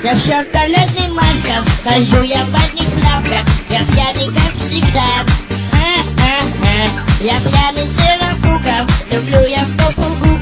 Я в шоколадных масках, хожу я в одних лапках. Я пьяный, как всегда. Я пьяный Серафуков, люблю я в попу.